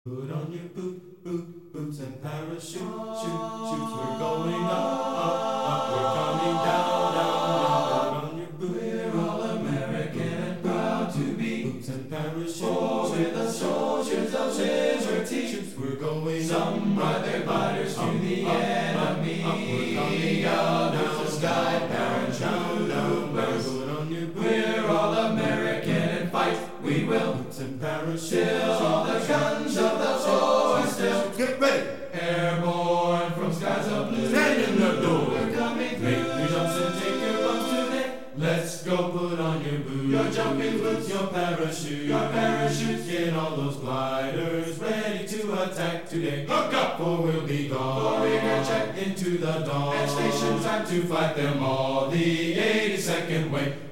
Put on your boots and parachute, shoots. We're going up. We're coming down. Put on your boots. We're all American and proud to be boots and parachutes. For we're the soldiers of liberty. We're going some ride their gliders to the enemy. We're coming down. There's a sky parachute. Put on your boots. We're all American and fight. We will boots and parachutes. Till all the guns of the foe still. Get ready! Airborne from skies of blue. Stand in the door. We're coming through. Make your jumps and take your bumps today. Let's go, put on your boots. Your jumping boots. Your parachute. Your parachutes. Get all those gliders ready to attack today. Hook up! For we'll be gone. For rigor check into the dawn. And station time to fight them all the 82nd way.